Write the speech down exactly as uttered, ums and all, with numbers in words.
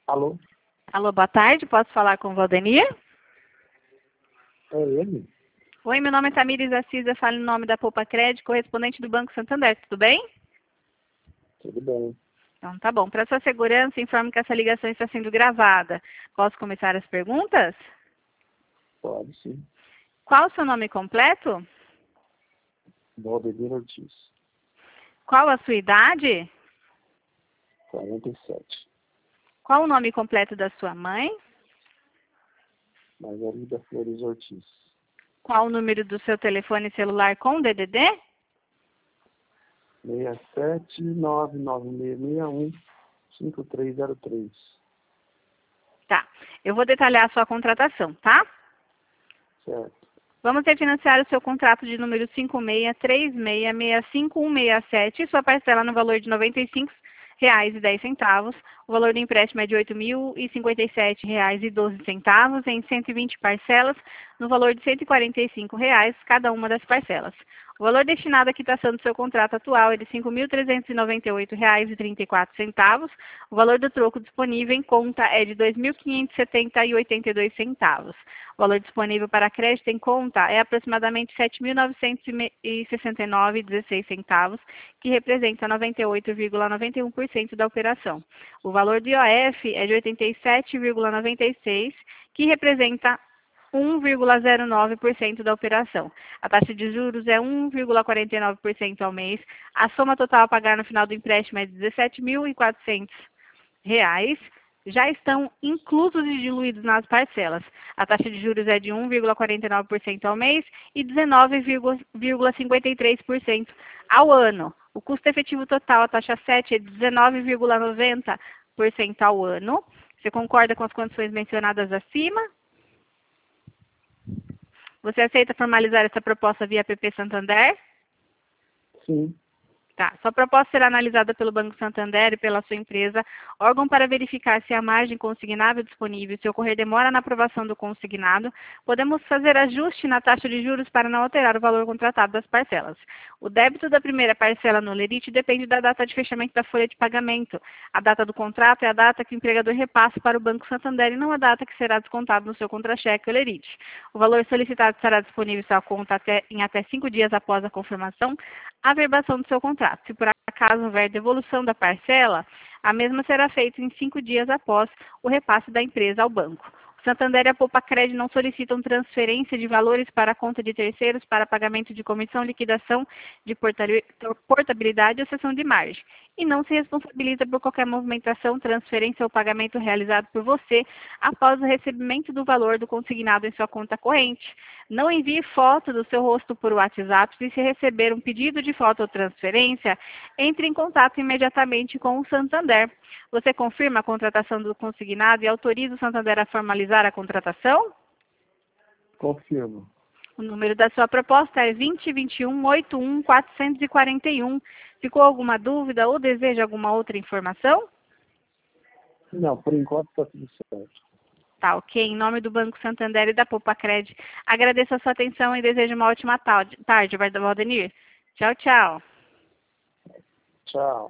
Alô? Alô, boa tarde, posso falar com o Valdenir? É ele? Oi, meu nome é Tamires Assis, eu falo em nome da Poupa Crédito, correspondente do Banco Santander, tudo bem? Tudo bem. Então, tá bom. Para sua segurança, informo que essa ligação está sendo gravada. Posso começar as perguntas? Pode sim. Qual o seu nome completo? Valdemir Ortiz, Qual a sua idade? quarenta e sete. Qual o nome completo da sua mãe? Margarida Flores Ortiz. Qual o número do seu telefone celular com D D D? seis sete nove nove seis seis um cinco três zero três. Tá. Eu vou detalhar a sua contratação, tá? Certo. Vamos refinanciar o seu contrato de número cinco seis três seis seis cinco um seis sete, sua parcela no valor de noventa e cinco reais e dez centavos. O valor do empréstimo é de oito mil e cinquenta e sete reais e doze centavos em cento e vinte parcelas, no valor de cento e quarenta e cinco reais cada uma das parcelas. O valor destinado à quitação do seu contrato atual é de cinco mil trezentos e noventa e oito reais e trinta e quatro centavos. O valor do troco disponível em conta é de dois mil quinhentos e setenta reais e oitenta e dois centavos. O valor disponível para crédito em conta é aproximadamente sete mil novecentos e sessenta e nove reais e dezesseis centavos, que representa noventa e oito vírgula noventa e um por cento da operação. O valor do I O F é de oitenta e sete vírgula noventa e seis por cento, que representa um vírgula zero nove por cento da operação. A taxa de juros é um vírgula quarenta e nove por cento ao mês. A soma total a pagar no final do empréstimo é de dezessete mil e quatrocentos reais. Já estão inclusos e diluídos nas parcelas. A taxa de juros é de um vírgula quarenta e nove por cento ao mês e dezenove vírgula cinquenta e três por cento ao ano. O custo efetivo total, a taxa sete, é de dezenove vírgula noventa por cento ao ano. Você concorda com as condições mencionadas acima? Você aceita formalizar essa proposta via P P Santander? Sim. Tá. Sua proposta será analisada pelo Banco Santander e pela sua empresa, órgão para verificar se a margem consignável disponível, se ocorrer demora na aprovação do consignado, podemos fazer ajuste na taxa de juros para não alterar o valor contratado das parcelas. O débito da primeira parcela no lerite depende da data de fechamento da folha de pagamento. A data do contrato é a data que o empregador repassa para o Banco Santander e não a data que será descontado no seu contra-cheque ou lerite. O valor solicitado estará disponível em sua conta até, em até cinco dias após a confirmação, a verbação do seu contrato. Se por acaso houver devolução da parcela, a mesma será feita em cinco dias após o repasse da empresa ao banco. O Santander e a Poupa Crédito não solicitam transferência de valores para a conta de terceiros para pagamento de comissão, liquidação de portabilidade ou cessão de margem. E não se responsabiliza por qualquer movimentação, transferência ou pagamento realizado por você após o recebimento do valor do consignado em sua conta corrente. Não envie foto do seu rosto por WhatsApp. Se receber um pedido de foto ou transferência, entre em contato imediatamente com o Santander. Você confirma a contratação do consignado e autoriza o Santander a formalizar a contratação? Confirmo. O número da sua proposta é vinte, vinte e um, oitenta e um, quatrocentos e quarenta e um. Ficou alguma dúvida ou deseja alguma outra informação? Não, por enquanto está tudo certo. Tá, ok. Em nome do Banco Santander e da Poupa Crédito, agradeço a sua atenção e desejo uma ótima tarde, Valdenir. Tchau, tchau. Tchau.